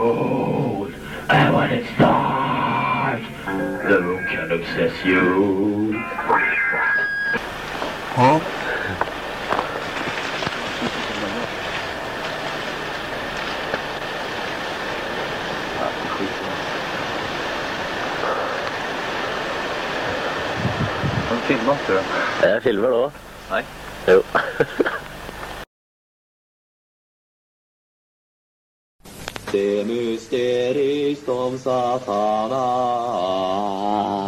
cold. And when it starts, the room can obsess you. Ja. Har du filmat det? Jag filmar då. Nej. Jo. Det mysteriskt om Satana